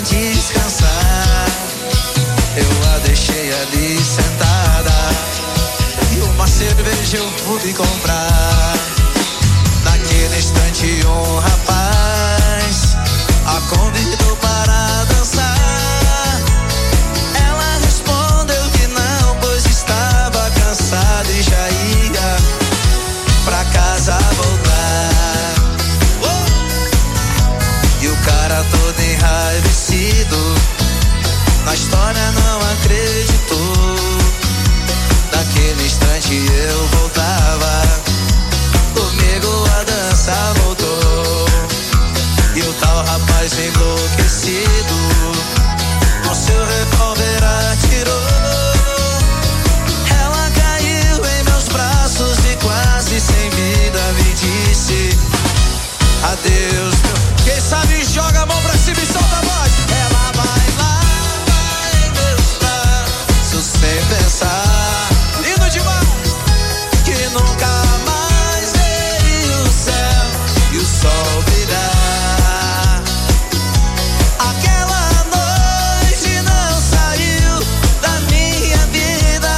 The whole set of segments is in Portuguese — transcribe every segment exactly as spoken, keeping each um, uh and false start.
descansar. Eu a deixei ali sentada e uma cerveja eu fui comprar. Naquele instante um rapaz a convidou para dançar. Ela respondeu que não, pois estava cansada e já ia pra casa voltar. Oh! E o cara todo enraivecido na história não acreditou. Naquele instante eu voltava, comigo a dança voltou. E o tal rapaz enlouquecido com seu revólver atirou. Ela caiu em meus braços e quase sem vida me disse adeus, meu. Quem sabe joga a mão pra cima e solta a voz. Ela vai lá, vai meus braços sem pensar. Lindo demais. Que nunca mais veio o céu e o sol brilhar. Aquela noite não saiu da minha vida.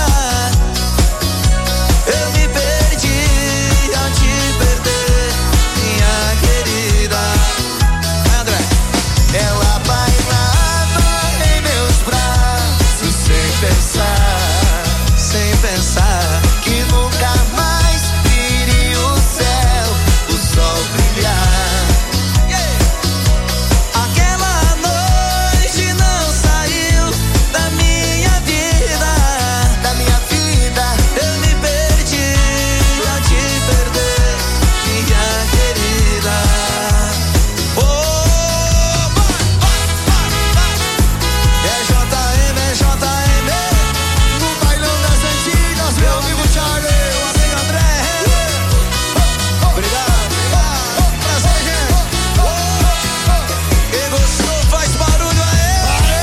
Eu me perdi ao te perder, minha querida. André, ela bailava em meus braços sem pensar, sem pensar que nunca mais viria o céu, o sol brilhar. Aquela noite não saiu da minha vida, da minha vida. Eu me perdi ao te perder, minha querida. Oh, vai, vai, vai. É J M, é J M, no bailão das antigas, meu amigo Charlie, meu amigo André. Obrigado, obrigado. Prazer, gente. Quem gostou faz barulho aí.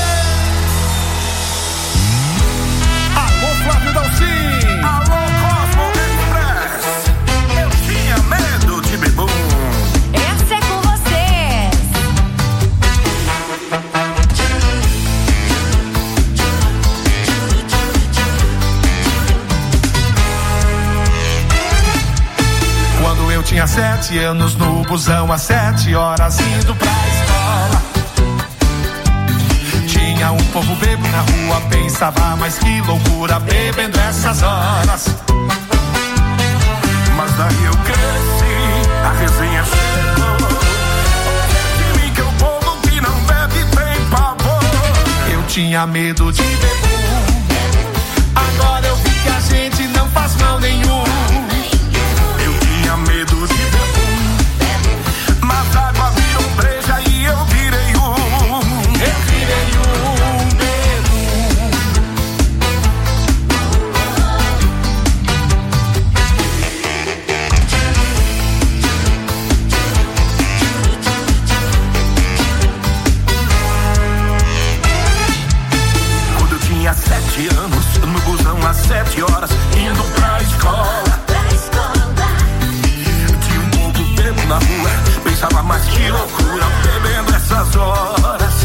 Alô, Flávio Dalcin. Alô, Cosmo Express. Eu tinha medo de bebum. Essa é com vocês. Quando eu tinha sete anos no busão, às sete horas indo pra escola, tinha um povo bebo na rua, pensava, mas que loucura bebendo essas horas. Mas daí eu cresci, a resenha chegou. De mim que o povo que não bebe tem pavor. Eu tinha medo de bebum, agora eu vi que a gente não faz mal nenhum. Eu tinha medo de bebum, mas a água virou breja e eu virei um. Eu virei um bebum. Quando eu tinha sete anos, no busão às sete horas, indo pra escola, tinha um povo bebo na rua, pensava, mas que loucura bebendo essas horas.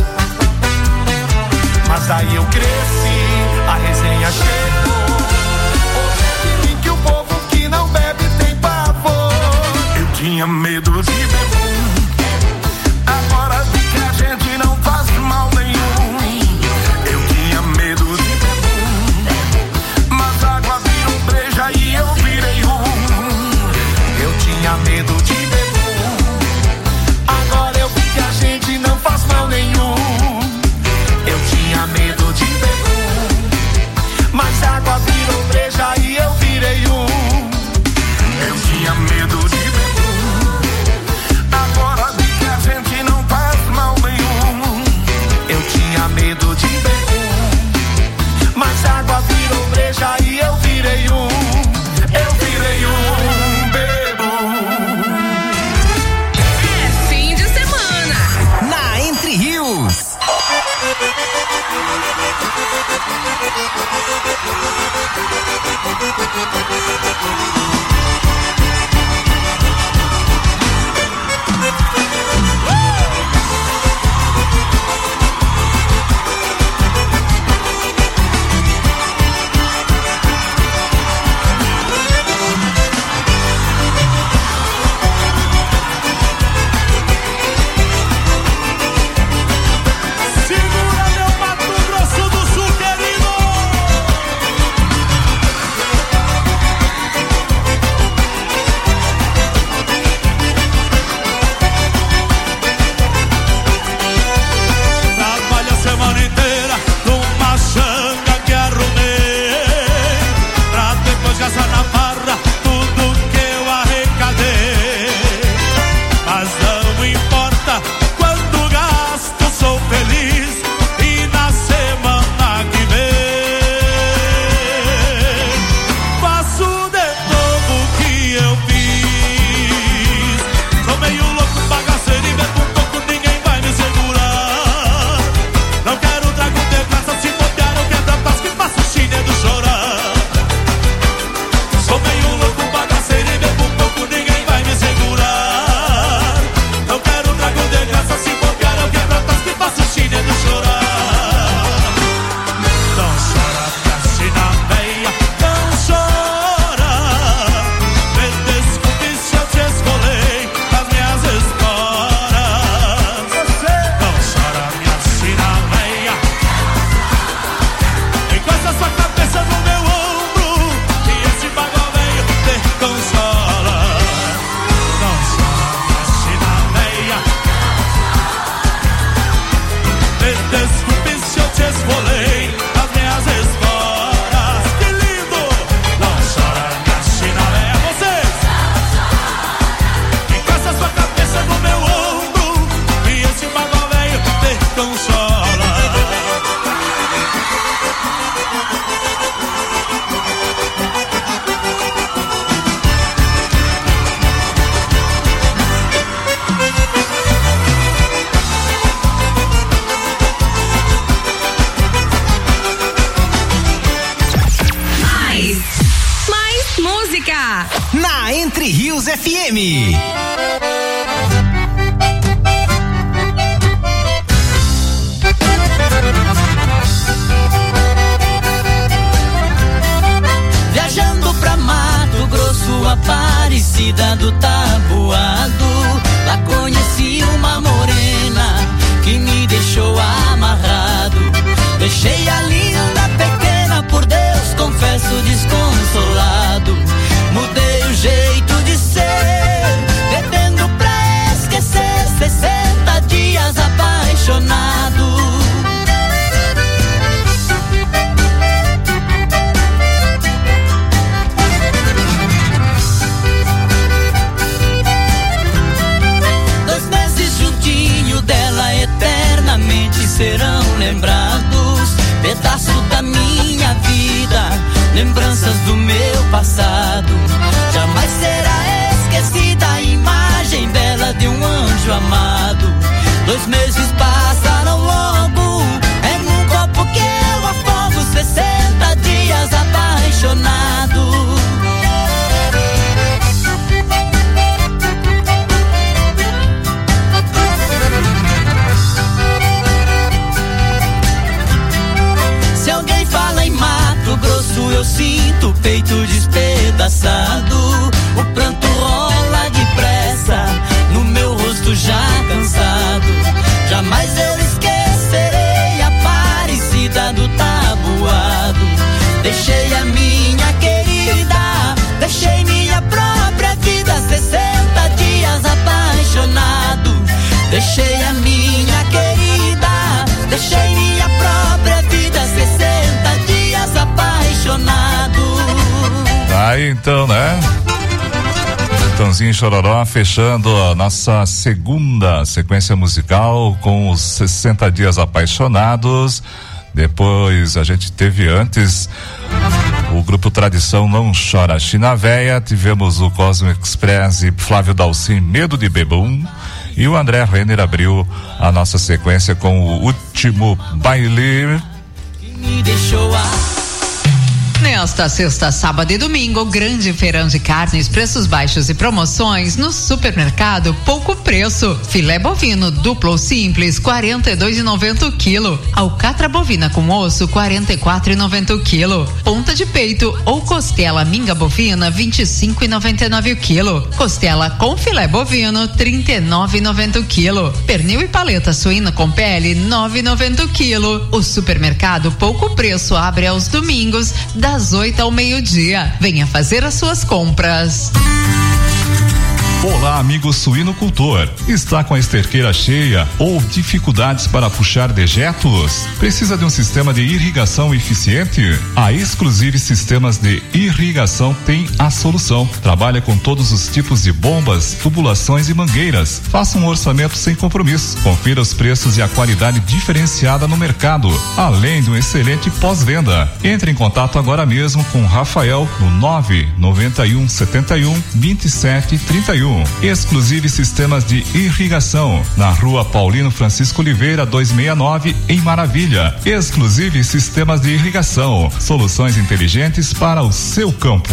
Mas aí eu cresci, a resenha chegou. Ouvi de mim que o povo que não bebe tem pavor. Eu tinha medo de bebum, agora vi que a gente não faz mal nenhum. Eu tinha medo de bebum, mas a água virou breja e eu virei um. Eu tinha medo de bebum, agora eu vi que a gente não faz mal nenhum. Eu tinha medo de bebum, mas a água virou breja e eu virei um. Eu tinha medo de bebum, F M. Viajando pra Mato Grosso, Aparecida do Taboado, lá conheci uma morena que me deixou amarrado. Deixei a linda pequena, por Deus confesso desconsolado. Mudei o jeito de ser, bebendo pra esquecer, sessenta dias apaixonado. Dois meses juntinho dela, eternamente serão lembrados. Pedaço da minha vida, lembranças do meu passado. Jamais será esquecida a imagem bela de um anjo amado. Dois meses passaram logo, é num copo que eu afogo, sessenta dias apaixonado. Se alguém fala em Mato Grosso, eu sinto o peito despedaçado. O pranto rola depressa no meu rosto já cansado. Jamais eu esquecerei a Aparecida do Taboado. Deixei a minha querida, deixei minha própria vida, sessenta dias apaixonado. Deixei a minha querida, deixei minha própria vida, sessenta dias apaixonado. Aí então, né? Chitãozinho e Chororó fechando a nossa segunda sequência musical com os sessenta dias apaixonados. Depois a gente teve antes o grupo Tradição Não Chora China Véia, tivemos o Cosmo Express e Flávio Dalcin, Medo de Bebum, e o André Renner abriu a nossa sequência com o Último Baile. Me deixou a... Nesta sexta, sábado e domingo, grande feirão de carnes, preços baixos e promoções no Supermercado Pouco Preço. Filé bovino duplo ou simples, quarenta e dois reais e noventa centavos o quilo. Alcatra bovina com osso, quarenta e quatro reais e noventa centavos o quilo. Ponta de peito ou costela minga bovina, vinte e cinco reais e noventa e nove centavos o quilo. Costela com filé bovino, trinta e nove reais e noventa centavos o quilo. Pernil e paleta suína com pele, nove reais e noventa centavos o quilo. O Supermercado Pouco Preço abre aos domingos, das oito ao meio-dia. Venha fazer as suas compras. Olá, amigo suinocultor. Está com a esterqueira cheia ou dificuldades para puxar dejetos? Precisa de um sistema de irrigação eficiente? A Exclusive Sistemas de Irrigação tem a solução. Trabalha com todos os tipos de bombas, tubulações e mangueiras. Faça um orçamento sem compromisso. Confira os preços e a qualidade diferenciada no mercado, além de um excelente pós-venda. Entre em contato agora mesmo com Rafael no nove nove um sete um vinte e sete trinta e um. Exclusive Sistemas de Irrigação, na Rua Paulino Francisco Oliveira duzentos e sessenta e nove, em Maravilha. Exclusive Sistemas de Irrigação, soluções inteligentes para o seu campo.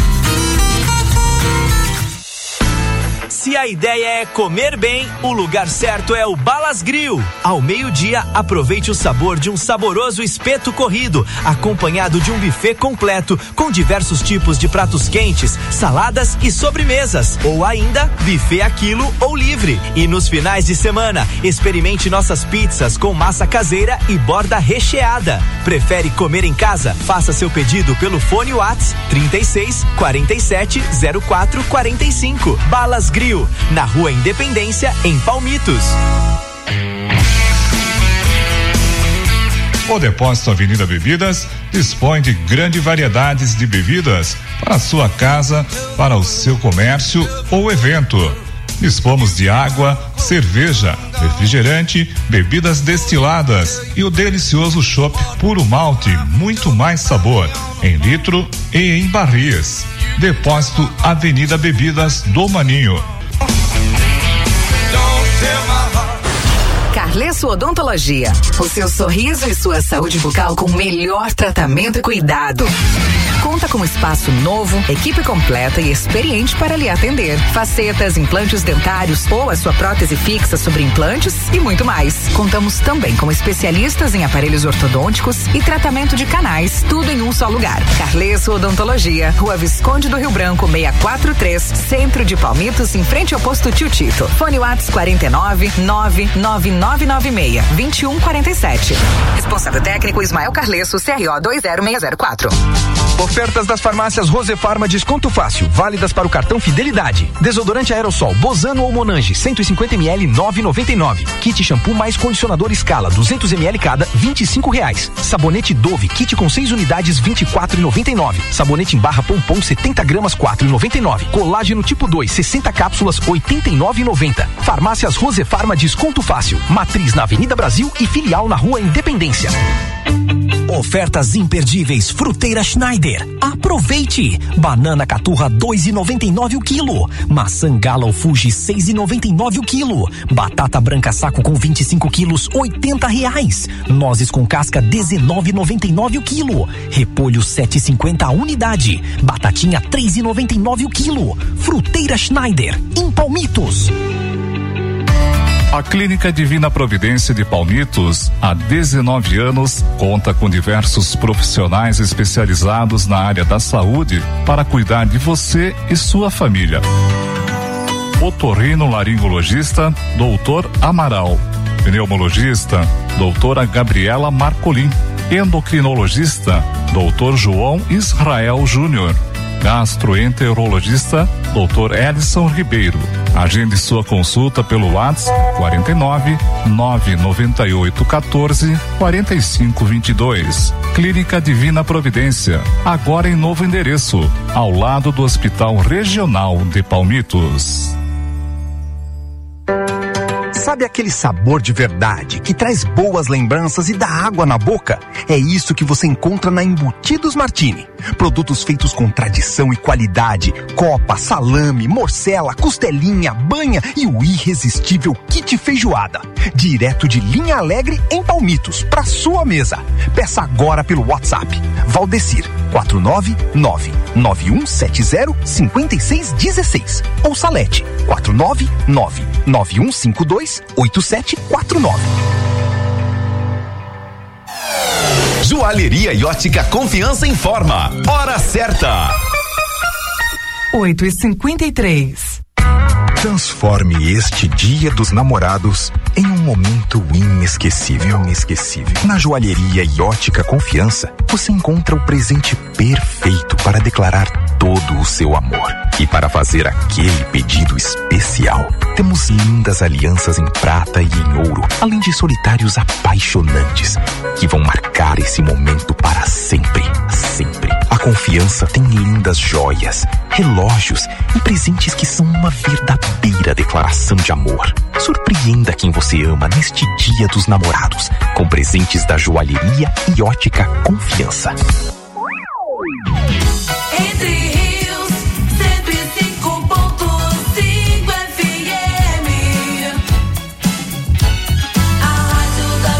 Se a ideia é comer bem, o lugar certo é o Balas Grill. Ao meio-dia, aproveite o sabor de um saboroso espeto corrido, acompanhado de um buffet completo, com diversos tipos de pratos quentes, saladas e sobremesas. Ou ainda, buffet a quilo ou livre. E nos finais de semana, experimente nossas pizzas com massa caseira e borda recheada. Prefere comer em casa? Faça seu pedido pelo fone WhatsApp trinta e seis, quarenta e sete, zero quatro, quarenta e cinco. Balas Grill, na Rua Independência, em Palmitos. O Depósito Avenida Bebidas dispõe de grande variedades de bebidas para a sua casa, para o seu comércio ou evento. Dispomos de água, cerveja, refrigerante, bebidas destiladas e o delicioso chopp puro malte, muito mais sabor, em litro e em barris. Depósito Avenida Bebidas do Maninho. Carlesso Odontologia. O seu sorriso e sua saúde bucal com o melhor tratamento e cuidado. conta com espaço novo, equipe completa e experiente para lhe atender. Facetas, implantes dentários ou a sua prótese fixa sobre implantes e muito mais. Contamos também com especialistas em aparelhos ortodônticos e tratamento de canais, tudo em um só lugar. Carleso Odontologia, Rua Visconde do Rio Branco, seiscentos e quarenta e três, Centro de Palmitos, em frente ao posto Tio Tito. Fone WhatsApp quarenta e nove, nove nove nove nove seis, vinte e um quarenta e sete. Responsável técnico Ismael Carleso, C R O dois zero seis zero quatro. Ofertas das farmácias Rose Farma, desconto fácil, válidas para o cartão Fidelidade. Desodorante aerossol Bozano ou Monange, cento e cinquenta mililitros, nove reais e noventa e nove centavos. Kit shampoo mais condicionador Scala, duzentos mililitros cada, vinte e cinco reais. Sabonete Dove, kit com seis unidades, vinte e quatro reais e noventa e nove centavos. Sabonete em barra Pompom, setenta gramas, quatro reais e noventa e nove centavos. Colágeno tipo dois, sessenta cápsulas, oitenta e nove reais e noventa centavos. Farmácias Rose Farma, desconto fácil. Matriz na Avenida Brasil e filial na Rua Independência. Ofertas imperdíveis Fruteira Schneider. Aproveite! Banana caturra dois reais e noventa e nove o quilo. Maçã Gala Fuji seis reais e noventa e nove o quilo. Batata branca saco com vinte e cinco quilos oitenta reais. Nozes com casca dezenove reais e noventa e nove o quilo. Repolho sete reais e cinquenta a unidade. Batatinha três reais e noventa e nove o quilo. Fruteira Schneider em Palmitos. A Clínica Divina Providência de Palmitos, há dezenove anos, conta com diversos profissionais especializados na área da saúde para cuidar de você e sua família. Otorrino-laringologista, doutor Amaral. Pneumologista, doutora Gabriela Marcolin. Endocrinologista, doutor João Israel Júnior. Gastroenterologista, doutor Edson Ribeiro. Agende sua consulta pelo WhatsApp quarenta e nove, nove noventa e oito, quatorze, quarenta e cinco, vinte e dois. Clínica Divina Providência, agora em novo endereço, ao lado do Hospital Regional de Palmitos. Sabe aquele sabor de verdade que traz boas lembranças e dá água na boca? É isso que você encontra na Embutidos Martini. Produtos feitos com tradição e qualidade. Copa, salame, morcela, costelinha, banha e o irresistível kit feijoada. Direto de Linha Alegre em Palmitos, para sua mesa. Peça agora pelo WhatsApp. Valdecir quatro nove nove, nove um sete zero, cinco seis um seis ou Salete quatro nove nove, nove um cinco dois, oito sete quatro nove. Joalheria e Ótica Confiança informa. Hora certa. oito e cinquenta e três. Transforme este Dia dos Namorados em um momento inesquecível. Inesquecível. Na Joalheria e Ótica Confiança, você encontra o presente perfeito para declarar todo o seu amor. E para fazer aquele pedido especial, temos lindas alianças em prata e em ouro, além de solitários apaixonantes, que vão marcar esse momento para sempre. Sempre. A Confiança tem lindas joias, relógios e presentes que são uma verdadeira declaração de amor. Surpreenda quem você ama neste Dia dos Namorados, com presentes da Joalheria e Ótica Confiança. Entre Rios, cento e cinco ponto cinco F M. A rádio da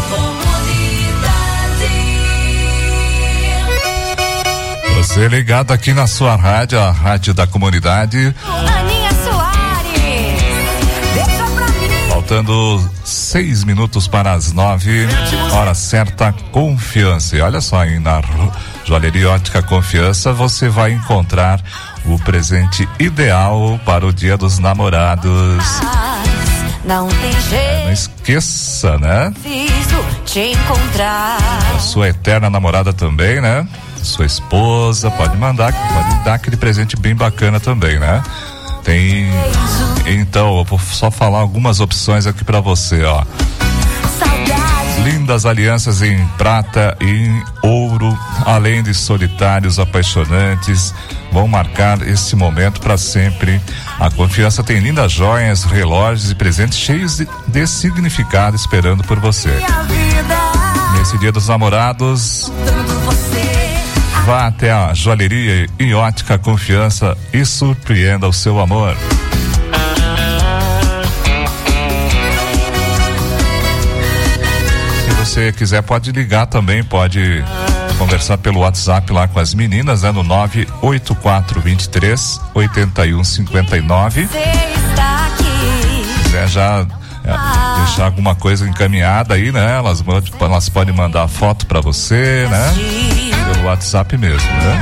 comunidade. Você ligado aqui na sua rádio, a rádio da comunidade. Aninha Soares, deixa pra mim. Faltando seis minutos para as nove, hora certa, Confiança. E olha só, aí na Joalheria Ótica Confiança você vai encontrar o presente ideal para o Dia dos Namorados. Não tem jeito. É, não esqueça, né? Preciso te encontrar. A sua eterna namorada também, né? Sua esposa, pode mandar, pode dar aquele presente bem bacana também, né? Tem, então, eu vou só falar algumas opções aqui pra você, ó. Lindas alianças em prata e em ouro, além de solitários apaixonantes, vão marcar esse momento para sempre. A Confiança tem lindas joias, relógios e presentes cheios de, de significado esperando por você. Nesse Dia dos Namorados, vá até a Joalheria e Ótica Confiança e surpreenda o seu amor. Se você quiser, pode ligar também, pode conversar pelo WhatsApp lá com as meninas, né? No nove oito quatro dois três oito um cinco nove. Se quiser já é, deixar alguma coisa encaminhada aí, né? Elas, elas podem mandar foto pra você, né? Pelo WhatsApp mesmo, né?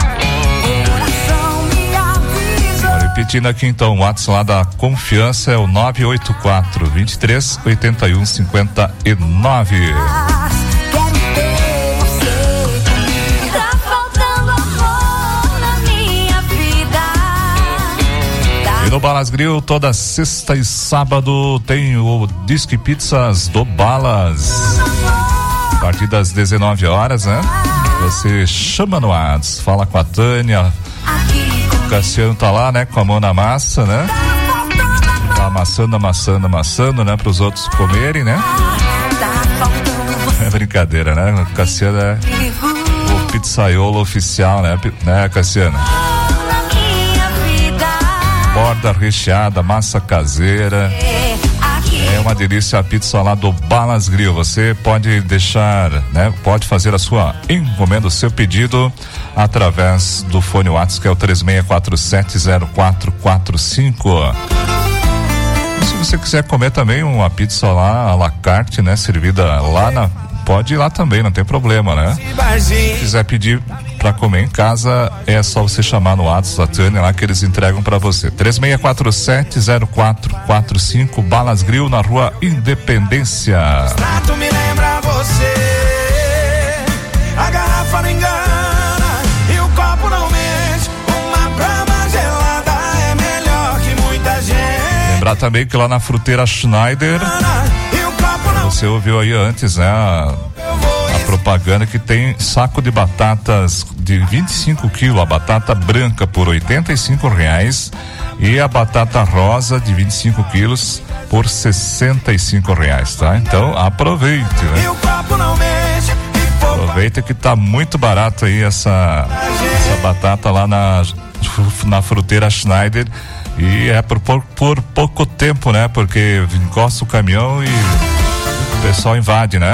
Repetindo aqui então, o WhatsApp lá da Confiança é o nove oito quatro dois três oito um cinco nove. E no Balas Grill, toda sexta e sábado tem o Disque Pizzas do Balas. A partir das dezenove horas, né? Você chama no WhatsApp, fala com a Tânia. O Cassiano tá lá, né? Com a mão na massa, né? Tá amassando, amassando, amassando, né? Para os outros comerem, né? É brincadeira, né? O Cassiano é o pizzaiolo oficial, né? Né, Cassiano? Borda recheada, massa caseira. É uma delícia a pizza lá do Balas Grill. Você pode deixar, né? Pode fazer a sua encomenda, o seu pedido através do fone WhatsApp, que é o três seis quatro sete zero quatro quatro cinco. E se você quiser comer também uma pizza lá à la carte, né? Servida lá na... Pode ir lá também, não tem problema, né? Se quiser pedir pra comer em casa, é só você chamar no WhatsApp da Tânia lá que eles entregam pra você. três seis quatro sete zero quatro quatro cinco, Balas Grill, na Rua Independência. Trato me lembra você, a garrafa não engana e o copo não mente, uma brama gelada é melhor que muita gente. Lembrar também que lá na Fruteira Schneider, você ouviu aí antes, né? A, a propaganda que tem saco de batatas de vinte e cinco quilos, a batata branca por oitenta e cinco reais e a batata rosa de vinte e cinco quilos por sessenta e cinco reais, tá? Então aproveite, né? Aproveita que tá muito barato aí essa, essa batata lá na, na Fruteira Schneider e é por, por, por pouco tempo, né? Porque encosta o caminhão e o pessoal invade, né?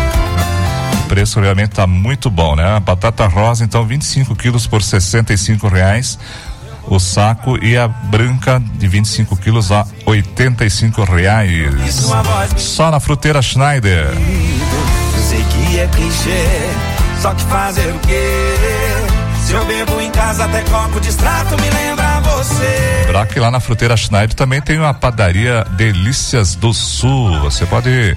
O preço realmente tá muito bom, né? A batata rosa, então, vinte e cinco quilos por sessenta e cinco reais. O saco e a branca de vinte e cinco quilos a oitenta e cinco reais. Só na Fruteira Schneider. Sei que é clichê, só que fazer o quê? Se eu bebo em casa até copo de extrato me lembra você. Lembrar que lá na Fruteira Schneider também tem uma padaria Delícias do Sul. Você pode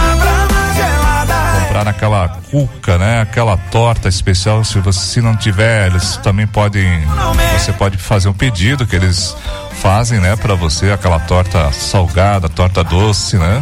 comprar naquela cuca, né? Aquela torta especial. Se você se não tiver, eles também podem. Você pode fazer um pedido que eles fazem, né? Pra você, aquela torta salgada, torta doce, né?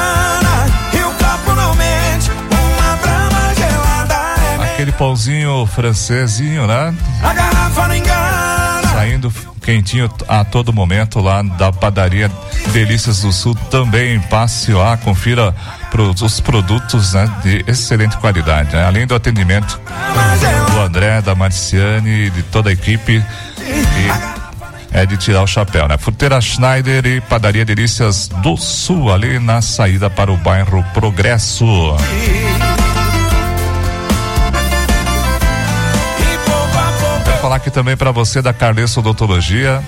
Aquele pãozinho francesinho, né? A garrafa não engana. Saindo quentinho a todo momento lá da padaria Delícias do Sul. Também passe lá, confira pro, os produtos, né, de excelente qualidade, né? Além do atendimento do André, da Marciane, de toda a equipe, e é de tirar o chapéu, né? Fruteira Schneider e padaria Delícias do Sul, ali na saída para o bairro Progresso. Falar aqui também para você da Carlesso Odontologia,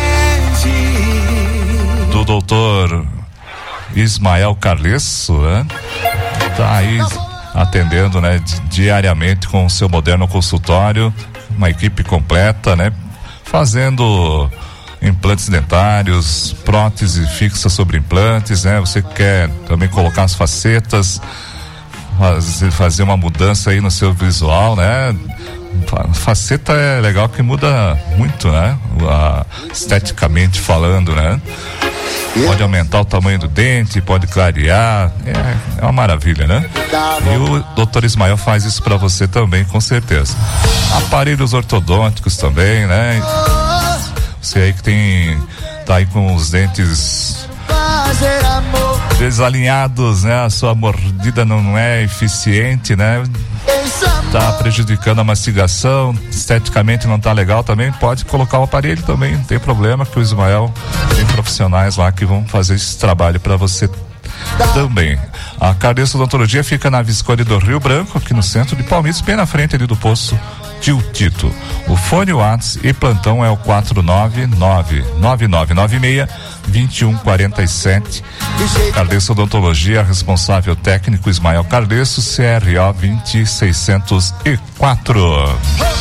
do doutor Ismael Carlesso, né? Tá aí atendendo, né, diariamente com o seu moderno consultório, uma equipe completa, né? Fazendo implantes dentários, prótese fixa sobre implantes, né? Você quer também colocar as facetas, fazer, fazer uma mudança aí no seu visual, né? Faceta é legal que muda muito, né? A, esteticamente falando, né? Pode aumentar o tamanho do dente, pode clarear, é, é uma maravilha, né? E o doutor Ismael faz isso pra você também, com certeza. Aparelhos ortodônticos também, né? Você aí que tem, tá aí com os dentes desalinhados, né? A sua mordida não é eficiente, né? Tá prejudicando a mastigação, esteticamente não tá legal também, pode colocar o aparelho também, não tem problema, que o Ismael tem profissionais lá que vão fazer esse trabalho para você também. A Cardeço Odontologia fica na Visconde do Rio Branco, aqui no centro de Palmitos, bem na frente ali do posto Tio Tito. O fone WhatsApp e plantão é o quatro nove nove, nove nove nove seis, dois um quatro sete. Cardeço Odontologia, responsável técnico Ismael Cardeço, C R O vinte seiscentos e quatro.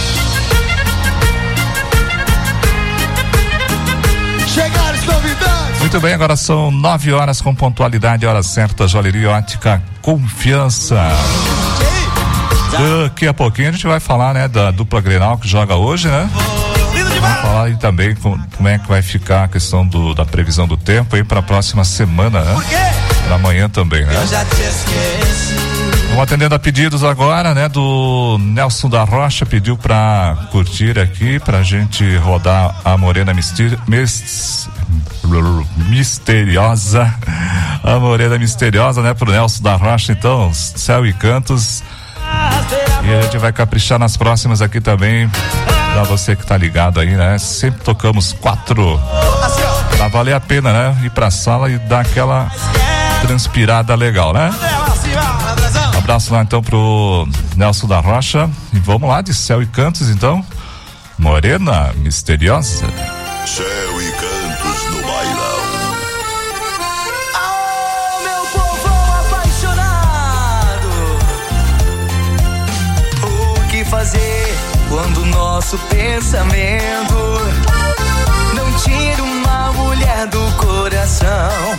Chegaram os convidados. Muito bem, agora são nove horas com pontualidade, hora certa, Joalheria Ótica Confiança. Daqui a pouquinho a gente vai falar, né, da dupla Grenal que joga hoje, né? Vamos falar aí também com, como é que vai ficar a questão do, da previsão do tempo aí para a próxima semana, né? Para amanhã também, né? Eu já te esqueci. Vamos atendendo a pedidos agora, né? Do Nelson da Rocha, pediu pra curtir aqui, pra gente rodar a Morena Mister, mis, Misteriosa. A Morena Misteriosa, né? Pro Nelson da Rocha, então, Céu e Cantos. E a gente vai caprichar nas próximas aqui também, pra você que tá ligado aí, né? Sempre tocamos quatro. Pra valer a pena, né? Ir pra sala e dar aquela transpirada legal, né? Um abraço lá então pro Nelson da Rocha. E vamos lá, de Céu e Cantos então. Morena Misteriosa. Céu e Cantos no bailão. Oh, meu povo apaixonado. O que fazer quando o nosso pensamento não tira uma mulher do coração?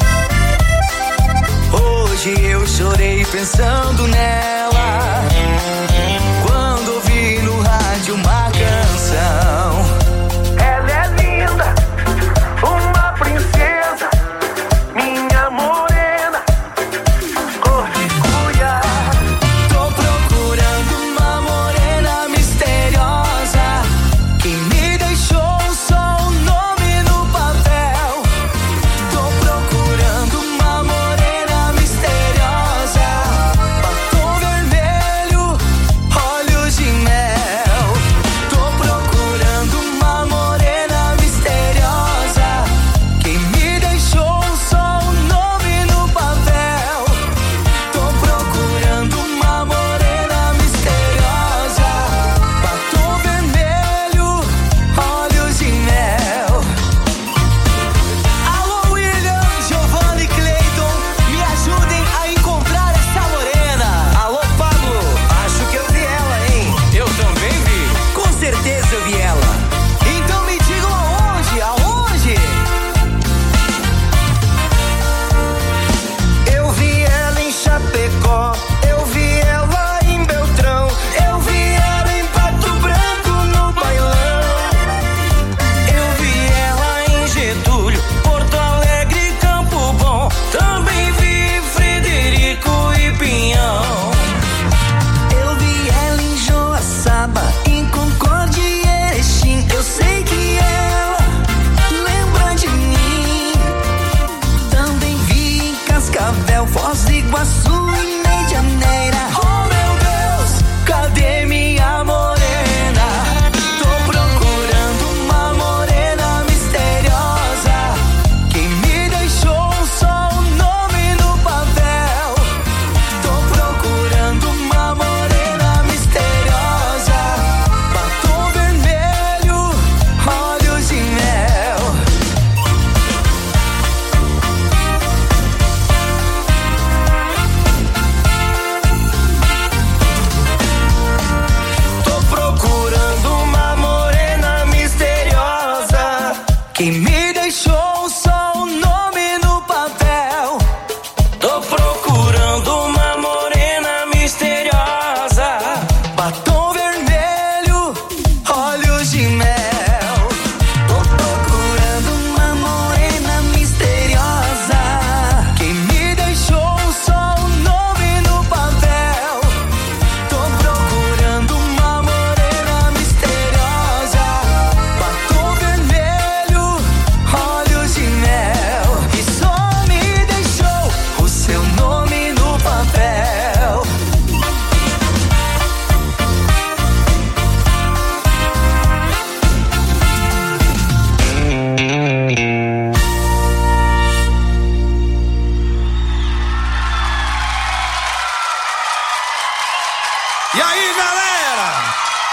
Hoje eu chorei pensando nela, quando ouvi no rádio uma canção. Ela é linda, uma princesa, minha morena, cor de cuia. Tô procurando uma morena misteriosa, que me deixou só o nome no papel. Tô procurando uma morena misteriosa, batom vermelho, olhos de mel. Tô procurando uma morena misteriosa, que me deixou só o nome no papel. Tô procurando uma morena misteriosa, batom vermelho, olhos de mel. Alô, William, Giovanni, Cleiton, me ajudem a encontrar essa morena. Alô, Pablo, acho que eu vi ela, hein? Eu também vi. Com certeza eu vi ela. Então me digam aonde, aonde? Eu vi ela em Chapecó, eu vi ela em Beltrão, eu vi ela em Pato Branco no bailão. Eu vi ela em Getúlio, Porto Alegre, Campo Bom, também vi Frederico e Pinhão. Eu vi ela em Joaçaba, em Concórdia e Erechim. Eu sei que ela lembra de mim. Também vi em Cascavel, Foz do Iguaçu e Medianeira. Oh meu Deus, cadê minha morena? Tô procurando uma morena misteriosa, que me deixou só o nome no papel. Tô procurando uma morena misteriosa, batom vermelho, olhos de mel. Tô procurando uma morena misteriosa, que me deixou só o nome no papel. Tô procurando uma morena misteriosa, batom vermelho, olhos de mel. Tô procurando uma morena misteriosa, que me deixou só o nome no papel. Tô procurando uma morena misteriosa, batom vermelho, E aí, galera?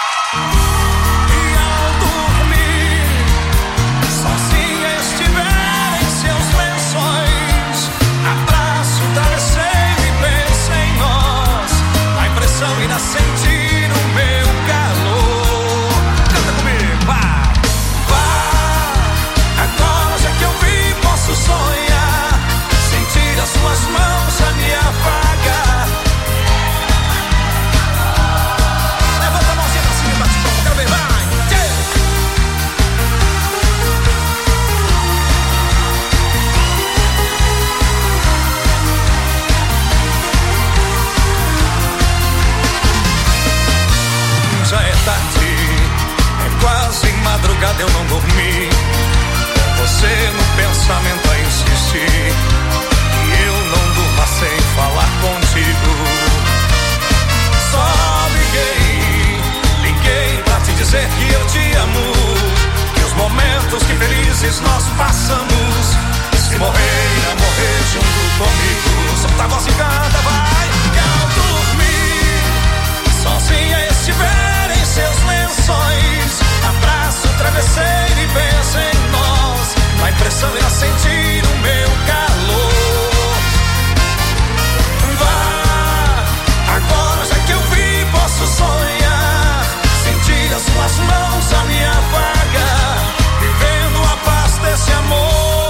E ao dormir, sozinha estiver em seus lençóis, abraço o travesseiro e pensa em nós. A impressão irá sentir o meu calor. Canta comigo, vai, vai. Agora já que eu vi, posso sonhar, sentir as suas mãos a me afagar. Levanta a mãozinha pra cima e bate palma, quero ver, vai. Já é tarde, é quase madrugada, eu não dormi. Você no pensamento a insistir, e eu não durma sem falar contigo. Só liguei, liguei pra te dizer que eu te amo, que os momentos que felizes nós passamos, se morrer, irá morrer junto comigo. Solta a voz e canta, vai. E ao dormir, sozinha estiver em seus lençóis, abraço o travesseiro e pensa em nós. A impressão irá sentir o meu calor. Vá, agora já que eu vi, posso sonhar, sentir as suas mãos a me afagar, vivendo a paz desse amor.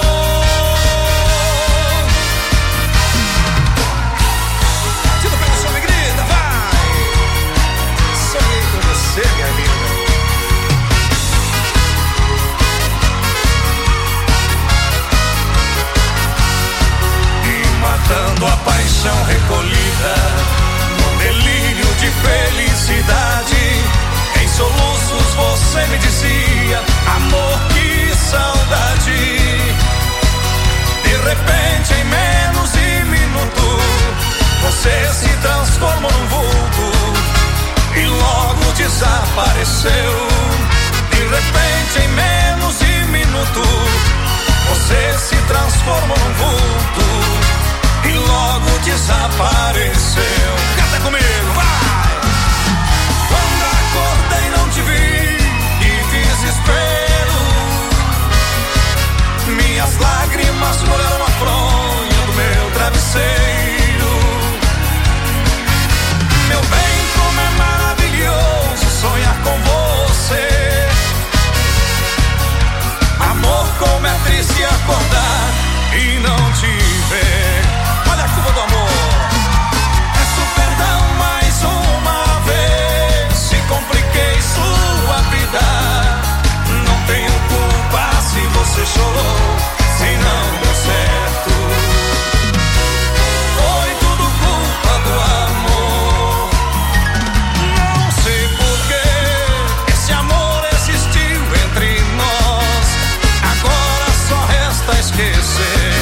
Se não pega sua alegria, vai. Sonhei com você, minha amiga. Matando a paixão recolhida num delírio de felicidade. Em soluços você me dizia: amor, que saudade. De repente, em menos de minuto, você se transformou num vulto e logo desapareceu. De repente, em menos de minuto, você se transformou num vulto e logo desapareceu. Canta comigo, vai! Quando acordei não te vi, que desespero. Minhas lágrimas molharam a fronha do meu travesseiro. Meu bem, como é maravilhoso sonhar com você. Amor, como é triste acordar e não te ver. Olha a curva do amor. Peço perdão mais uma vez, se compliquei sua vida. Não tenho culpa se você chorou, se não deu certo. Foi tudo culpa do amor. Não sei porquê esse amor existiu entre nós. Agora só resta esquecer.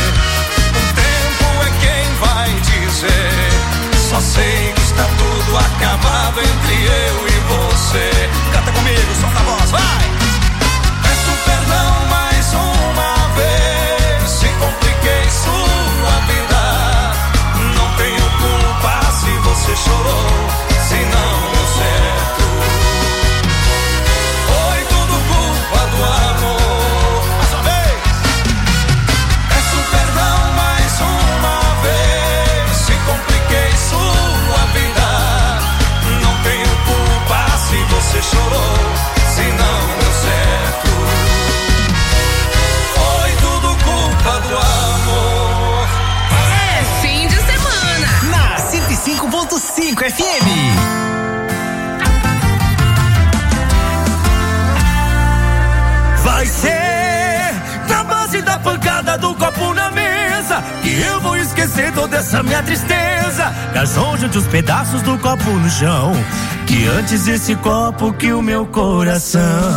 Só sei que está tudo acabado entre eu e você. Canta comigo, solta a voz, vai! Peço perdão mais uma vez, se compliquei sua vida. Não tenho culpa se você chorou, se não deu certo. Foi tudo culpa do amor. Mais uma vez! Peço perdão mais uma vez, se compliquei sua vida. Não tenho culpa se você chorou, se não deu certo. Foi tudo culpa do amor. É fim de semana na cento e cinco ponto cinco F M. Vai ser na base da pancada do copo na mesa que eu vou esquecer toda essa minha tristeza. Garçom, junte os pedaços do copo no chão, que antes esse copo que o meu coração.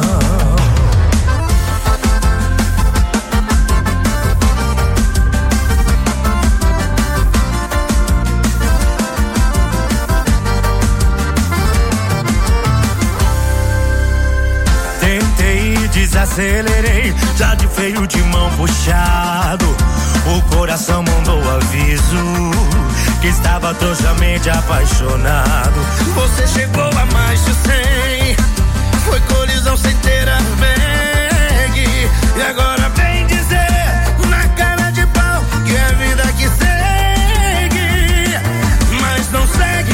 Desacelerei, já de freio de mão puxado. O coração mandou aviso que estava trouxamente apaixonado. Você Você chegou a mais de cem. Foi colisão sem ter airbag. E agora vem dizer na cara de pau que é a vida que segue. Mas não segue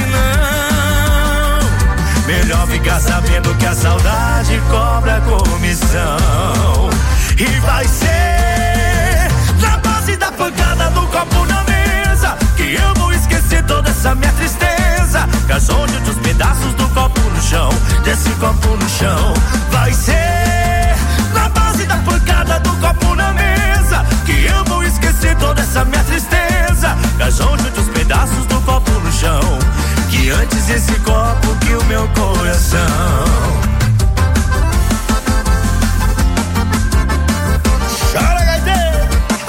não. Melhor ficar sabendo que a saudade cobra comissão. E vai ser na base da pancada do copo na mesa que eu vou esquecer toda essa minha tristeza. Garçom, junte os pedaços do copo no chão, desse copo no chão. Vai ser na base da pancada do copo na mesa que eu vou esquecer toda essa minha tristeza. Garçom, junte os pedaços do copo no chão, que antes esse copo que o meu coração. Chora, gaiteiro!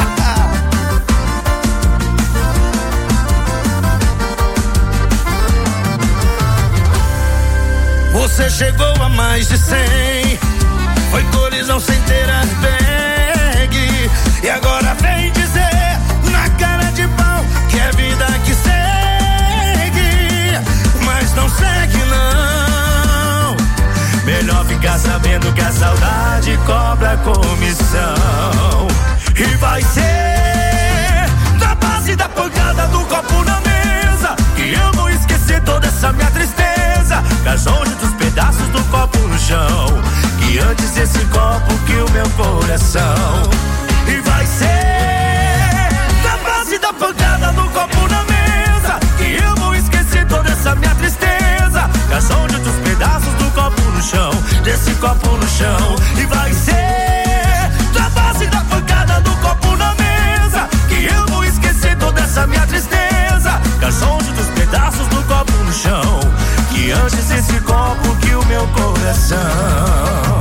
Você chegou a mais de cem. Foi colisão sem ter airbag. E agora vem dizer na cara de pau que é vida que segue. Mas não segue não. Melhor ficar sabendo que a saudade cobra comissão. E vai ser na base da pancada do copo na mesa que eu vou esquecer toda essa minha tristeza. Garçom, junta os pedaços do copo no chão, que antes esse copo que o meu coração. E vai ser na base da pancada do copo na mesa que eu vou esquecer toda essa minha tristeza. Garçom, junta os pedaços do copo no chão, desse copo no chão. E vai ser na base da pancada do copo na mesa que eu vou esquecer toda essa minha tristeza. Garçom, junta os pedaços do copo no chão, que antes esse copo que o meu coração.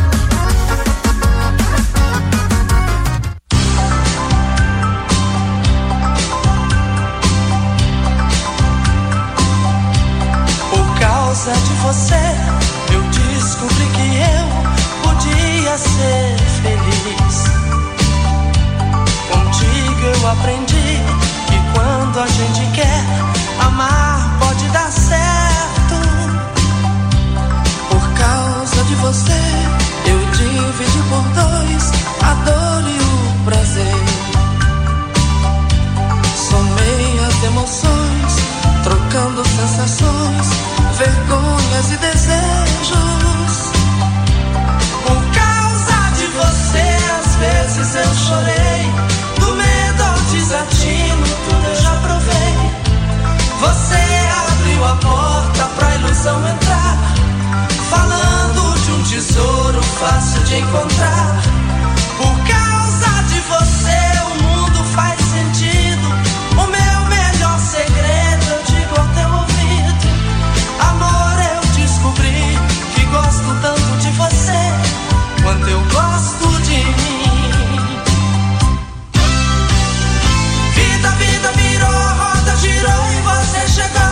Por causa de você, eu descobri que eu podia ser feliz. Contigo eu aprendi que quando a gente quer amar pode dar certo. Por causa de você, eu dividi por dois a dor e o prazer. Somei as emoções, trocando sensações, vergonhas e desejos. Por causa de você, às vezes eu chorei, do medo ao desatino, tudo eu já provei. Você abriu a porta pra ilusão entrar, falando de um tesouro fácil de encontrar. Por causa de você o mundo faz sentido. O meu melhor segredo eu digo ao teu ouvido. Amor, eu descobri que gosto tanto de você quanto eu gosto de mim. Vida, vida virou, a roda girou e você chegou.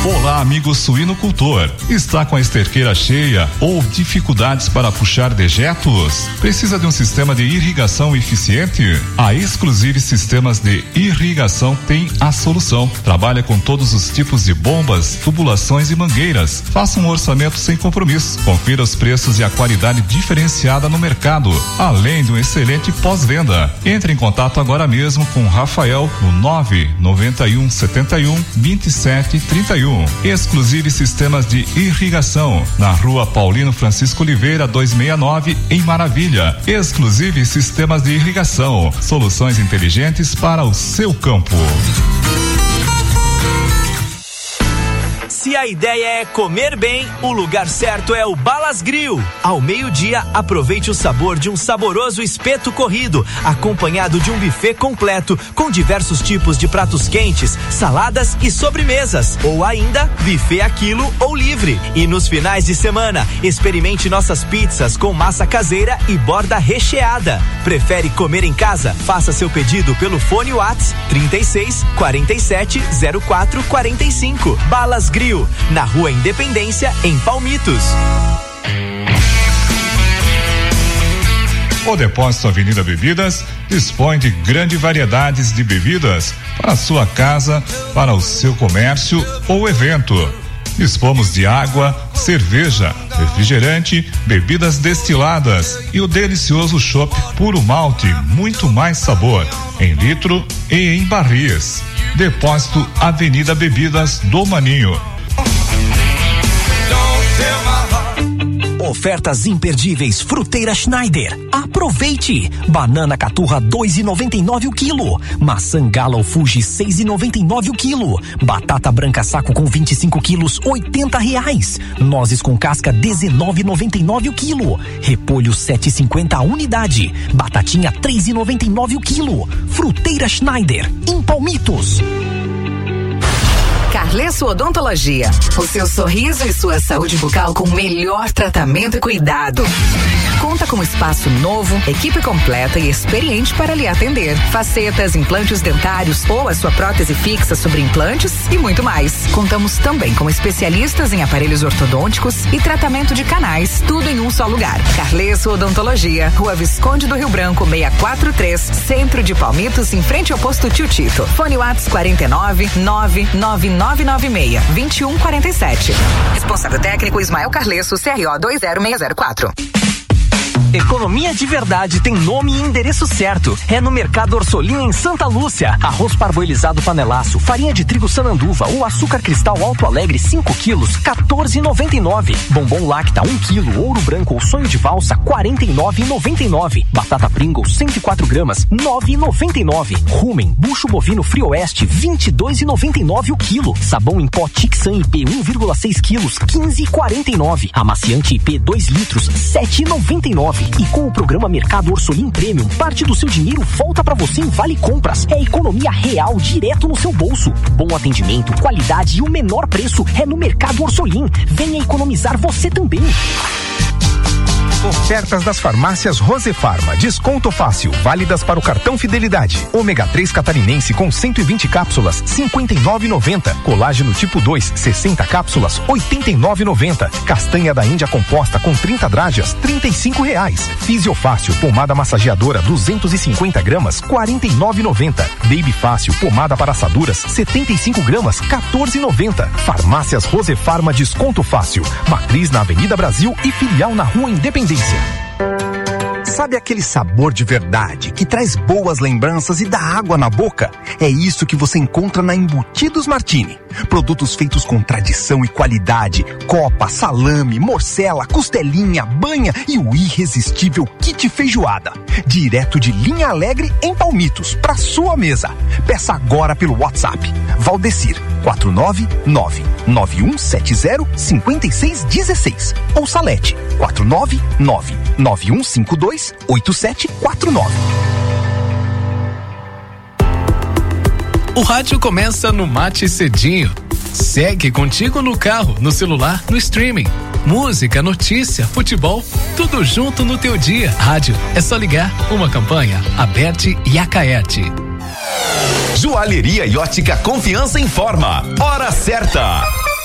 Olá, amigo suinocultor. Está com a esterqueira cheia ou dificuldades para puxar dejetos? Precisa de um sistema de irrigação eficiente? A Exclusive Sistemas de Irrigação tem a solução. Trabalha com todos os tipos de bombas, tubulações e mangueiras. Faça um orçamento sem compromisso. Confira os preços e a qualidade diferenciada no mercado, além de um excelente pós-venda. Entre em contato agora mesmo com Rafael no nove noventa e um setenta e um vinte e sete trinta e um. Exclusive Sistemas de Irrigação, na rua Paulino Francisco Oliveira duzentos e sessenta e nove, em Maravilha. Exclusive Sistemas de Irrigação, soluções inteligentes para o seu campo. Se a ideia é comer bem, o lugar certo é o Balas Grill. Ao meio-dia, aproveite o sabor de um saboroso espeto corrido, acompanhado de um buffet completo, com diversos tipos de pratos quentes, saladas e sobremesas. Ou ainda, buffet a quilo ou livre. E nos finais de semana, experimente nossas pizzas com massa caseira e borda recheada. Prefere comer em casa? Faça seu pedido pelo fone WhatsApp trinta e seis, quarenta e sete, zero quatro, quarenta e cinco. Balas Grill, na Rua Independência, em Palmitos. O Depósito Avenida Bebidas dispõe de grande variedades de bebidas para a sua casa, para o seu comércio ou evento. Dispomos de água, cerveja, refrigerante, bebidas destiladas e o delicioso chopp puro malte, muito mais sabor, em litro e em barris. Depósito Avenida Bebidas do Maninho. Ofertas imperdíveis Fruteira Schneider. Aproveite! Banana caturra dois e noventa e nove o quilo. Maçã Gala ou Fuji seis e noventa e nove o quilo. Batata branca saco com vinte e cinco quilos oitenta reais. Nozes com casca dezenove e noventa e nove o quilo. Repolho sete e cinquenta a unidade. Batatinha três e noventa e nove o quilo. Fruteira Schneider em Palmitos. Carlesso Odontologia. O seu sorriso e sua saúde bucal com o melhor tratamento e cuidado. Conta com espaço novo, equipe completa e experiente para lhe atender. Facetas, implantes dentários ou a sua prótese fixa sobre implantes e muito mais. Contamos também com especialistas em aparelhos ortodônticos e tratamento de canais, tudo em um só lugar. Carlesso Odontologia, Rua Visconde do Rio Branco, seiscentos e quarenta e três, Centro de Palmitos, em frente ao posto Tio Tito. Fone WhatsApp quarenta e nove, nove nove nove nove seis, vinte e um quarenta e sete. Responsável técnico Ismael Carlesso, C R O dois zero seis zero quatro. Economia de verdade tem nome e endereço certo. É no Mercado Orsolim, em Santa Lúcia. Arroz parboilizado panelaço, farinha de trigo Sananduva ou açúcar cristal Alto Alegre cinco quilos, quatorze e noventa e nove. Bombom Lacta um quilo, ouro branco ou sonho de valsa, quarenta e nove e noventa e nove. Batata Pringles cento e quatro gramas, nove e noventa e nove. Rumen, bucho bovino Frio Oeste, vinte e dois e noventa e nove o quilo. Sabão em pó Tixan I P um vírgula seis quilos, quinze e quarenta e nove. Amaciante I P dois litros, sete e noventa e nove. E com o programa Mercado Orsolim Premium, parte do seu dinheiro volta pra você em Vale Compras. É economia real direto no seu bolso. Bom atendimento, qualidade e o menor preço é no Mercado Orsolim. Venha economizar você também. Ofertas das farmácias Rosefarma. Desconto fácil, válidas para o cartão Fidelidade. Ômega três catarinense com cento e vinte cápsulas, cinquenta e nove e noventa. Colágeno tipo dois, sessenta cápsulas, oitenta e nove e noventa. Castanha da Índia composta com trinta drágeas, trinta e cinco reais. Fisiofácil, pomada massageadora, duzentos e cinquenta gramas, quarenta e nove e noventa. Baby Fácil, pomada para assaduras, setenta e cinco gramas, quatorze e noventa. Farmácias Rosefarma, desconto fácil. Matriz na Avenida Brasil e filial na Rua Independência. Sabe aquele sabor de verdade que traz boas lembranças e dá água na boca? É isso que você encontra na Embutidos Martini. Produtos feitos com tradição e qualidade. Copa, salame, morcela, costelinha, banha e o irresistível kit feijoada. Direto de Linha Alegre em Palmitos, pra sua mesa. Peça agora pelo WhatsApp. Valdecir quatro nove nove, nove um sete zero, cinco seis um seis ou Salete quatro nove nove, nove um cinco dois, oito sete quatro nove. O rádio começa no Mate Cedinho. Segue contigo no carro, no celular, no streaming. Música, notícia, futebol, tudo junto no teu dia. Rádio, é só ligar. Uma campanha, Aberte e Acaerte. Joalheria e ótica Confiança informa. Hora certa.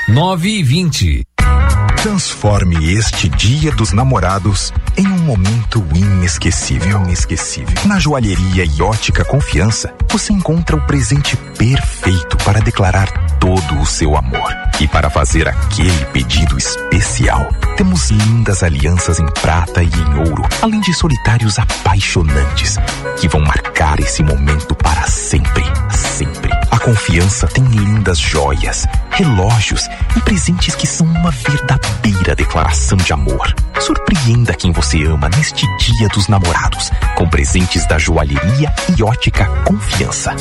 nove e vinte. Transforme este Dia dos Namorados em um momento inesquecível. Inesquecível. Na joalheria e ótica Confiança, você encontra o presente perfeito para declarar todo o seu amor. E para fazer aquele pedido especial, temos lindas alianças em prata e em ouro, além de solitários apaixonantes que vão marcar esse momento para sempre. Sempre. A Confiança tem lindas joias, relógios e presentes que são uma verdadeira declaração de amor. Surpreenda quem você ama neste Dia dos Namorados com presentes da joalheria e ótica Confiança.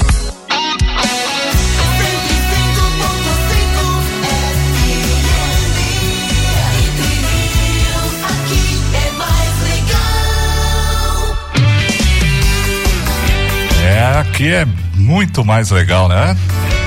É, aqui é muito mais legal, né?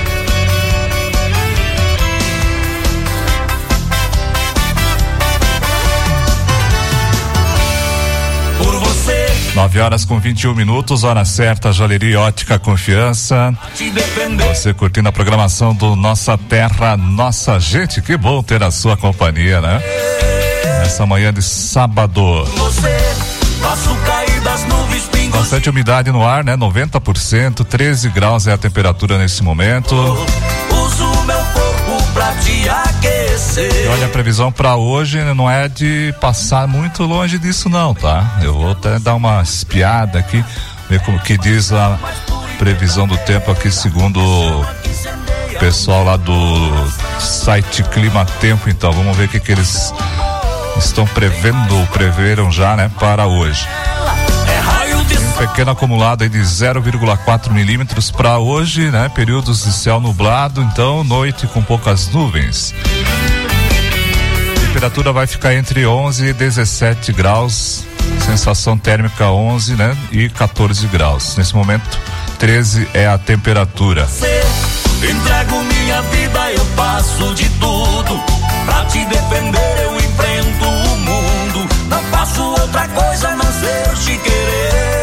Por você. Nove horas com vinte e um minutos, hora certa, joalheria e ótica Confiança. Você curtindo a programação do Nossa Terra, Nossa Gente, que bom ter a sua companhia, né? Nessa manhã de sábado. Você, faço cair das nuvens, pingos. Bastante umidade no ar, né? noventa por cento, treze graus é a temperatura nesse momento. Uso meu corpo pra te aquecer. E olha, a previsão pra hoje não é de passar muito longe disso não, tá? Eu vou até dar uma espiada aqui, ver como que diz a previsão do tempo aqui, segundo o pessoal lá do site Clima Tempo. Então, vamos ver o que que eles estão prevendo, preveram já, né, para hoje. Tem um pequeno acumulado aí de zero vírgula quatro milímetros para hoje, né? Períodos de céu nublado, então noite com poucas nuvens. A temperatura vai ficar entre onze e dezessete graus, sensação térmica onze, né? E quatorze graus. Nesse momento, treze é a temperatura. Entrego minha vida, eu passo de tudo. Pra te defender, eu enfrento o mundo. Não faço outra coisa a não ser te querer.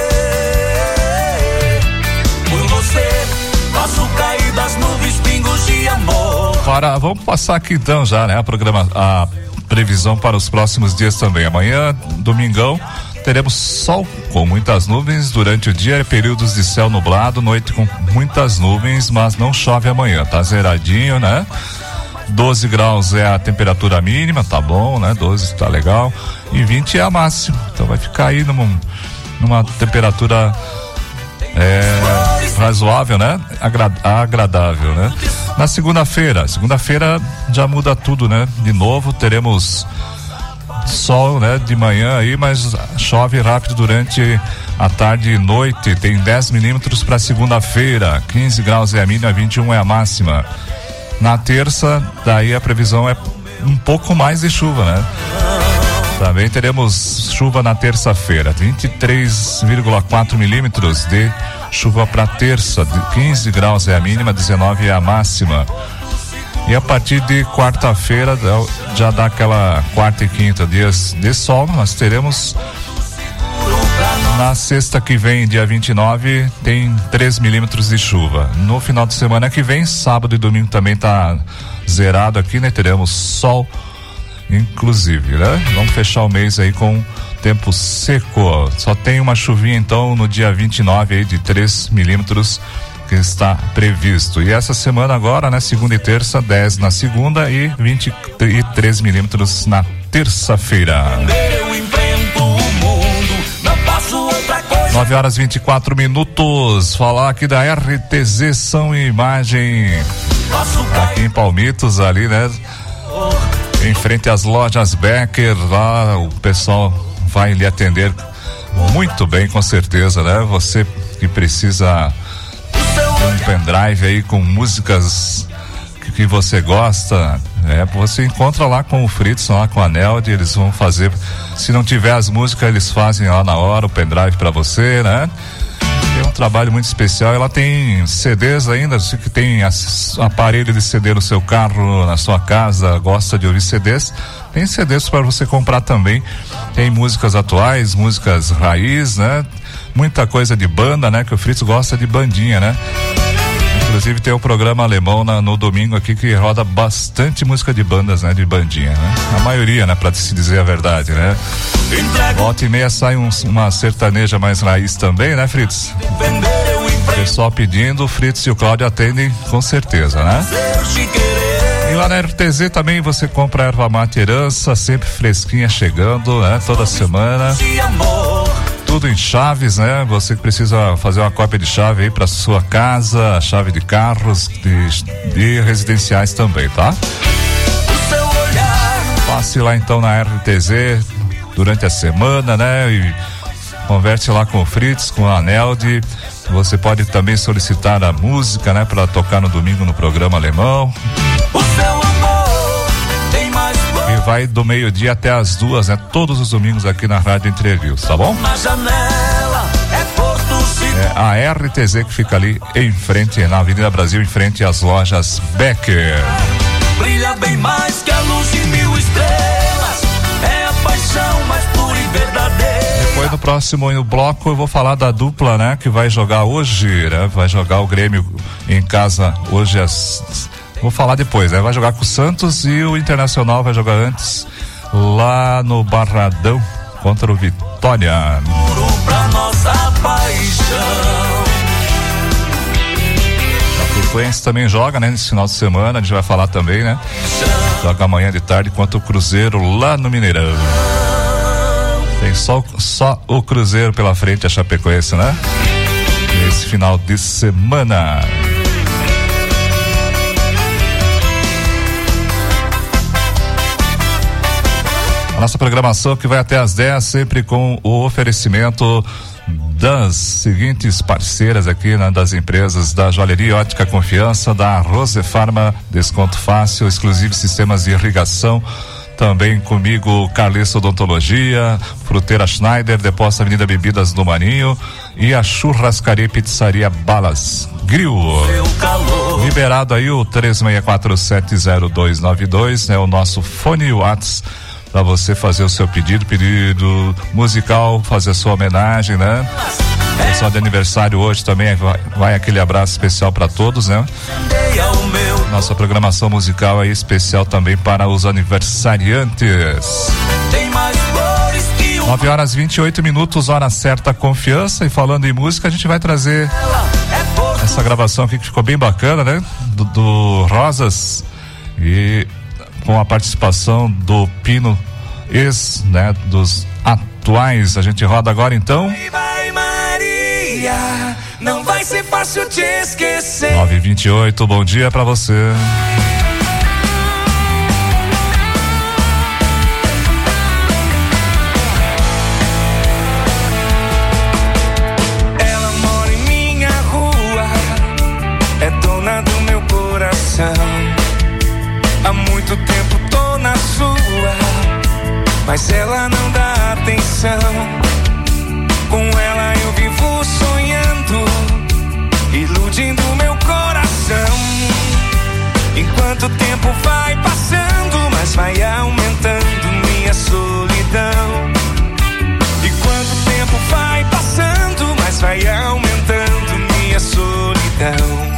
Faço cair das nuvens pingos de amor. Para, vamos passar aqui então já, né? A programa, a previsão para os próximos dias também. Amanhã, domingão, teremos sol com muitas nuvens durante o dia, períodos de céu nublado, noite com muitas nuvens, mas não chove amanhã, tá zeradinho, né? doze graus é a temperatura mínima, tá bom, né? doze tá legal. E vinte é a máxima. Então vai ficar aí numa, numa temperatura É, razoável, né? Agra- agradável, né? Na segunda-feira, segunda-feira já muda tudo, né? De novo teremos sol, né? De manhã aí, mas chove rápido durante a tarde e noite. Tem dez milímetros para segunda-feira, quinze graus é a mínima, vinte e um é a máxima. Na terça, daí a previsão é um pouco mais de chuva, né? Também teremos chuva na terça-feira, vinte e três vírgula quatro milímetros de chuva para terça, quinze graus é a mínima, dezenove é a máxima. E a partir de quarta-feira, já dá aquela quarta e quinta dias de sol, nós teremos. Na sexta que vem, dia vinte e nove, tem três milímetros de chuva. No final de semana que vem, sábado e domingo também tá zerado aqui, né? Teremos sol, inclusive, né? Vamos fechar o mês aí com tempo seco. Só tem uma chuvinha então no dia vinte e nove aí de três milímetros que está previsto. E essa semana agora, né? Segunda e terça, dez na segunda e vinte e três milímetros na terça-feira. nove horas e vinte e quatro minutos. Falar aqui da R T Z Som e Imagem. Aqui em Palmitos, ali, né? Em frente às lojas Becker, lá o pessoal vai lhe atender muito bem, com certeza, né? Você que precisa de um pendrive aí com músicas que, que você gosta, né? Você encontra lá com o Fritz, lá com a Neld, eles vão fazer, se não tiver as músicas, eles fazem lá na hora o pendrive pra você, né? É um trabalho muito especial. Ela tem C Ds ainda, você que tem aparelho de C D no seu carro, na sua casa, gosta de ouvir C Ds, tem C Ds para você comprar também. Tem músicas atuais, músicas raiz, né? Muita coisa de banda, né? Que o Fritz gosta de bandinha, né? Inclusive tem o programa alemão na, no domingo aqui que roda bastante música de bandas, né? De bandinha, né? A maioria, né? Pra se dizer a verdade, né? Volta e meia sai um, uma sertaneja mais raiz também, né, Fritz? O pessoal pedindo, o Fritz e o Cláudio atendem com certeza, né? E lá na R T Z também você compra erva mate herança, sempre fresquinha chegando, né? Toda semana. Tudo em chaves, né? Você que precisa fazer uma cópia de chave aí para sua casa, chave de carros, de, de residenciais também, tá? Passe lá então na R T Z durante a semana, né? E converse lá com o Fritz, com a Nelde. Você pode também solicitar a música, né? Para tocar no domingo no programa alemão. E vai do meio-dia até as duas, né? Todos os domingos aqui na Rádio Entre Rios, tá bom? É a R T Z que fica ali em frente, na Avenida Brasil, em frente às lojas Becker. Brilha bem mais que a luz de mil estrelas, é a paixão mais pura e verdadeira. Depois no próximo no bloco eu vou falar da dupla, né? Que vai jogar hoje, né? Vai jogar o Grêmio em casa hoje às... Vou falar depois, né? Vai jogar com o Santos e o Internacional vai jogar antes lá no Barradão contra o Vitória. Pra nossa paixão. A Frequência também joga, né? Nesse final de semana, a gente vai falar também, né? Joga amanhã de tarde contra o Cruzeiro lá no Mineirão. Tem só, só o Cruzeiro pela frente, a Chapecoense, né? Nesse final de semana. A nossa programação que vai até às dez, sempre com o oferecimento das seguintes parceiras aqui, né, das empresas da Joalheria Ótica Confiança, da Rosefarma, desconto fácil, exclusivo sistemas de irrigação. Também comigo, Carlesso Odontologia, Fruteira Schneider, Depósito Avenida Bebidas do Maninho e a Churrascaria e Pizzaria Balas Grill. Liberado aí o três seis quatro sete zero dois nove dois, é o nosso fone Whats para você fazer o seu pedido, pedido musical, fazer a sua homenagem, né? Pessoal de aniversário hoje também vai, vai aquele abraço especial para todos, né? Nossa programação musical aí especial também para os aniversariantes. nove horas e vinte e oito minutos, hora certa, Confiança. E falando em música, a gente vai trazer essa gravação aqui que ficou bem bacana, né? Do, do Rosas e com a participação do Pino, ex, né, dos atuais. A gente roda agora então. Vai, vai, Maria, não vai ser fácil te esquecer. nove e vinte e oito, bom dia pra você. Ela mora em minha rua, é dona do meu coração. Há muito tempo tô na sua, mas ela não dá atenção. Com ela eu vivo sonhando, iludindo meu coração. Enquanto o tempo vai passando, mas vai aumentando minha solidão. Enquanto o tempo vai passando, mas vai aumentando minha solidão.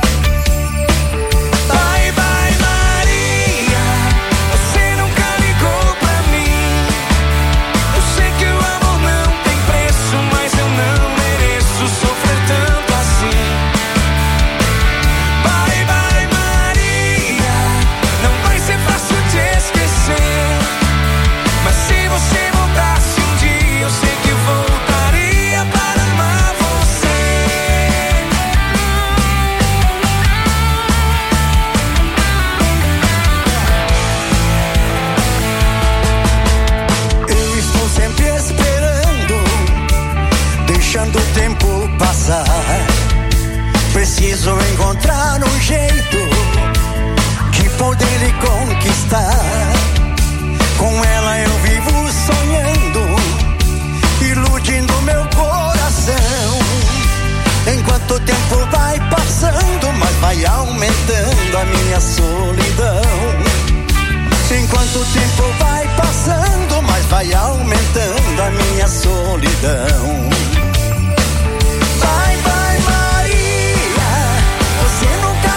Preciso encontrar um jeito de poder lhe conquistar. Com ela eu vivo sonhando, iludindo meu coração. Enquanto o tempo vai passando, mas vai aumentando a minha solidão. Enquanto o tempo vai passando, mas vai aumentando a minha solidão. Vai, vai, Maria, você nunca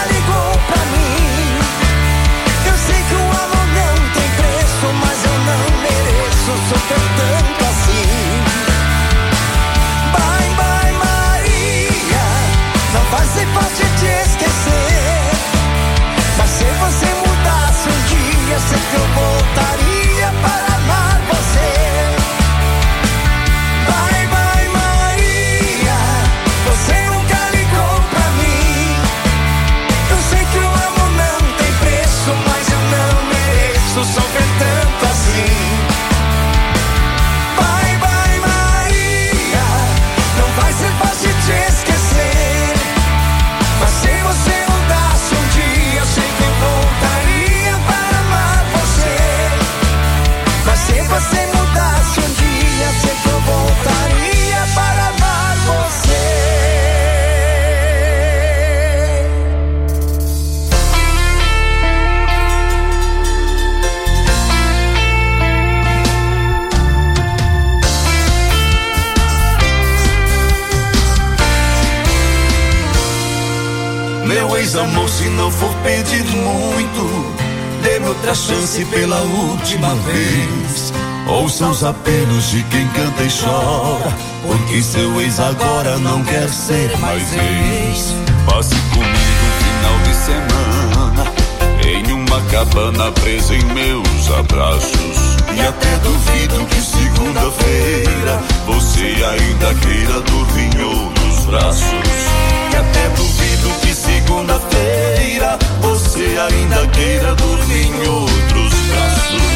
Meu ex-amor, se não for pedir muito, dê-me outra chance pela última vez. Ouça os apelos de quem canta e chora, porque seu ex agora não quer ser mais ex. Passe comigo um final de semana em uma cabana presa em meus abraços. E até duvido que segunda-feira você ainda queira dormir em outros braços. E até duvido que segunda-feira você ainda queira dormir em outros braços.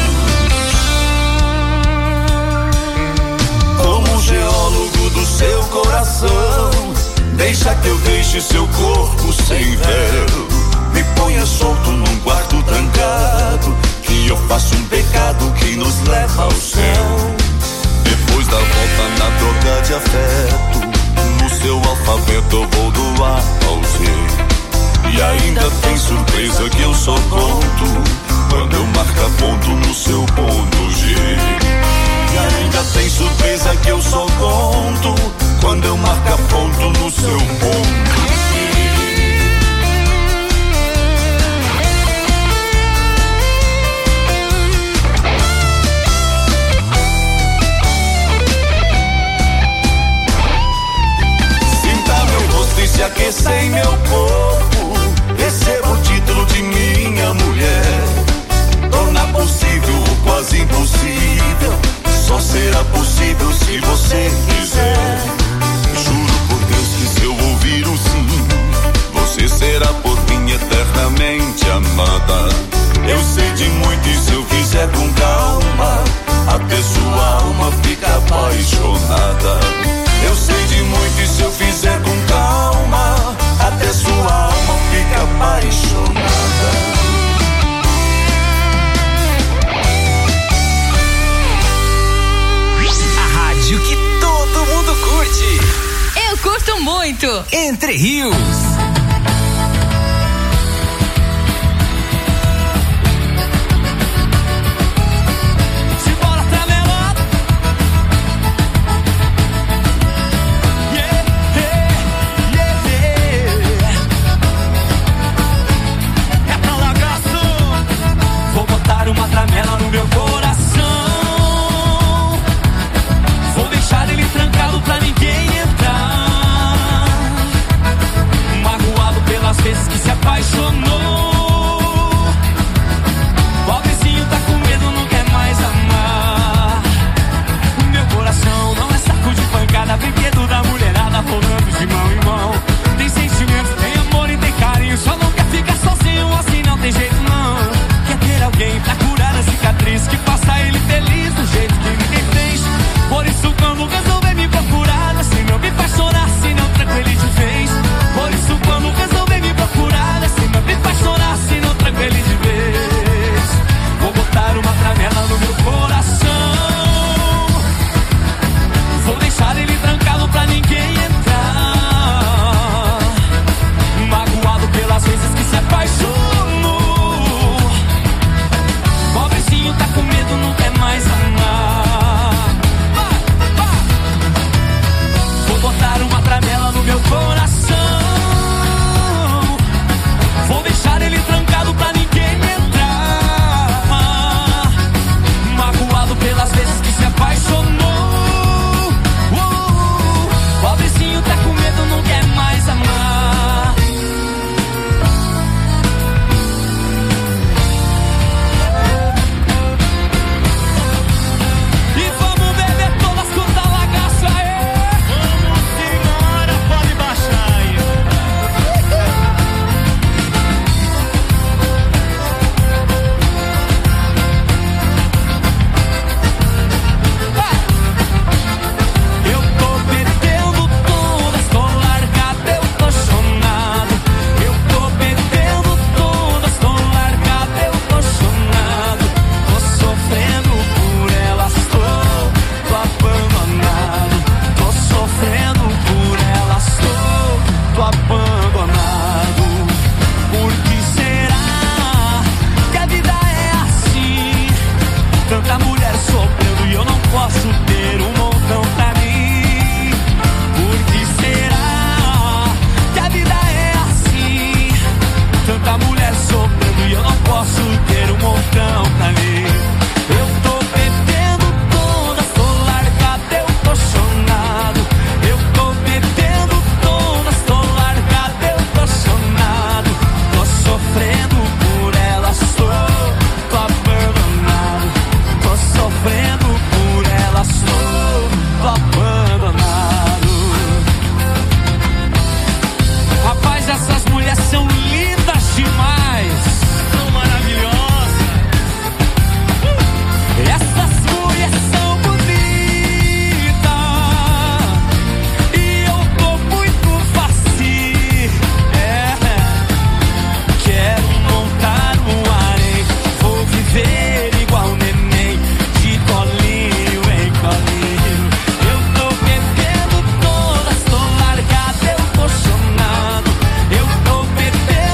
Como geólogo do seu coração, deixa que eu deixe seu corpo sem véu. Me ponha solto num quarto trancado, que eu faço um pecado que nos leva ao céu. Depois da volta na troca de afeto, no seu alfabeto eu vou do A ao Z. E ainda tem surpresa que eu só conto quando eu marcar ponto no seu ponto G. E ainda tem surpresa que eu só conto quando eu marcar ponto no seu ponto G. Se aquecer em meu corpo, recebo o título de minha mulher. Tornar possível o quase impossível só será possível se você quiser. Juro por Deus que se eu ouvir um sim, você será por mim eternamente amada. Eu sei de muito e se eu fizer com calma, até sua alma fica apaixonada. Eu sei de muito e se eu fizer com calma, até sua alma fica apaixonada. A rádio que todo mundo curte. Eu curto muito. Entre Rios.